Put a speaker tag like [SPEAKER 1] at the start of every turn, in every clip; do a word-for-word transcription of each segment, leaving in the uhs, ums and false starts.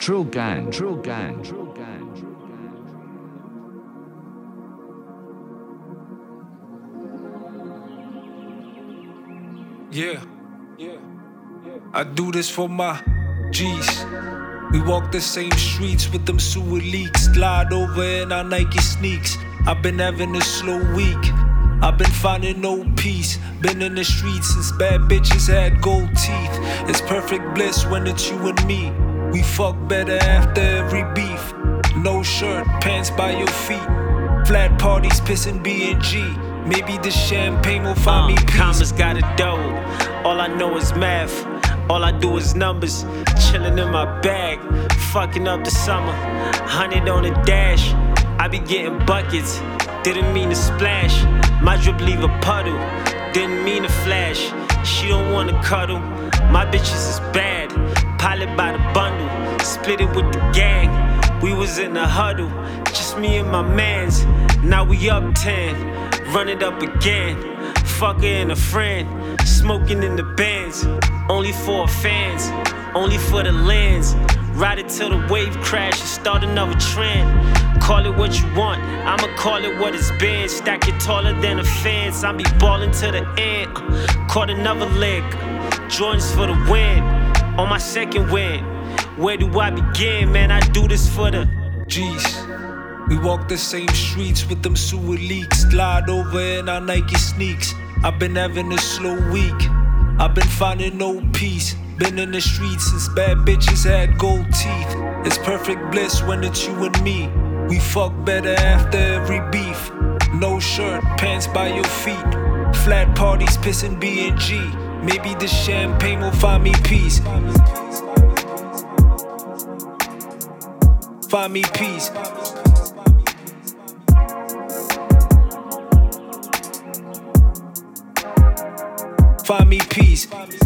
[SPEAKER 1] Drill gang, drill gang, drill gang.
[SPEAKER 2] Yeah, yeah, yeah. I do this for my G's. We walk the same streets with them sewer leaks. Slide over in our Nike sneaks. I've been having a slow week. I've been finding no peace. Been in the streets since bad bitches had gold teeth. It's perfect bliss when it's you and me. We fuck better after every beef. No shirt, pants by your feet. Flat parties, pissing B and G. Maybe the champagne will find
[SPEAKER 3] uh,
[SPEAKER 2] me peace.
[SPEAKER 3] Commas got a dough. All I know is math. All I do is numbers. Chilling in my bag. Fucking up the summer. Hundred on the dash. I be getting buckets. Didn't mean to splash. My drip leave a puddle. Didn't mean to flash. She don't wanna cuddle. My bitches is bad. Pilot by the bundle. Split it with the gang. We was in the huddle. Just me and my mans. Now we up ten. Run it up again. Fucker and a friend. Smoking in the bands. Only for fans. Only for the lens. Ride it till the wave crash and start another trend. Call it what you want, I'ma call it what it's been. Stack it taller than a fence, I be ballin' to the end. uh, Caught another leg, Jordans for the win. On my second win, where do I begin? Man, I do this for the
[SPEAKER 2] G's. We walk the same streets with them sewer leaks. Slide over in our Nike sneaks. I've been having a slow week. I've been finding no peace. Been in the streets since bad bitches had gold teeth. It's perfect bliss when it's you and me. We fuck better after every beef. No shirt, pants by your feet. Flat parties, pissing B and G. Maybe the champagne will find me peace. Find me peace. Find me peace.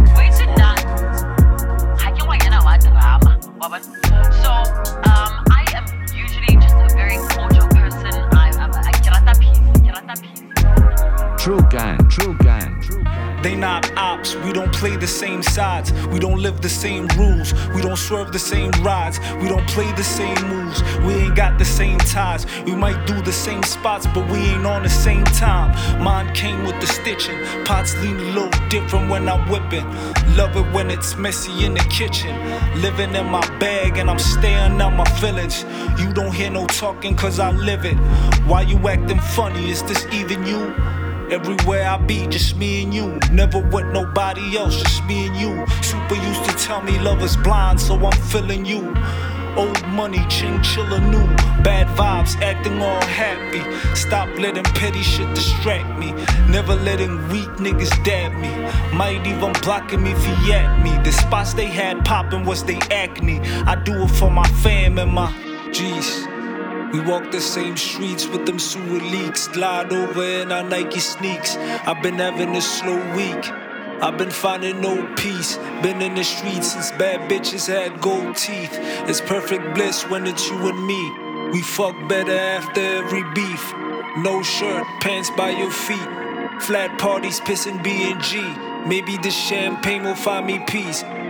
[SPEAKER 4] So, um, I am usually just a very cordial person. I am a kirata peace, kirata peace.
[SPEAKER 1] Drill gang, drill gang, drill gang.
[SPEAKER 2] They not ops, we don't play the same sides. We don't live the same rules. We don't swerve the same rides. We don't play the same moves. We ain't got the same ties. We might do the same spots, but we ain't on the same time. Mine came with the stitching. Pots lean a little different when I'm whipping. Love it when it's messy in the kitchen. Living in my bag and I'm staying out my feelings. You don't hear no talking cause I live it. Why you acting funny? Is this even you? Everywhere I be, just me and you. Never with nobody else, just me and you. Super used to tell me love is blind, so I'm feeling you. Old money, chinchilla new. Bad vibes, acting all happy. Stop letting petty shit distract me. Never letting weak niggas dab me. Might even blocking me if he at me. The spots they had popping was they acne. I do it for my fam and my G's. We walk the same streets with them sewer leaks. Slide over in our Nike sneaks. I've been having a slow week. I've been finding no peace. Been in the streets since bad bitches had gold teeth. It's perfect bliss when it's you and me. We fuck better after every beef. No shirt, pants by your feet. Flat parties, pissing B and G. Maybe the champagne will find me peace.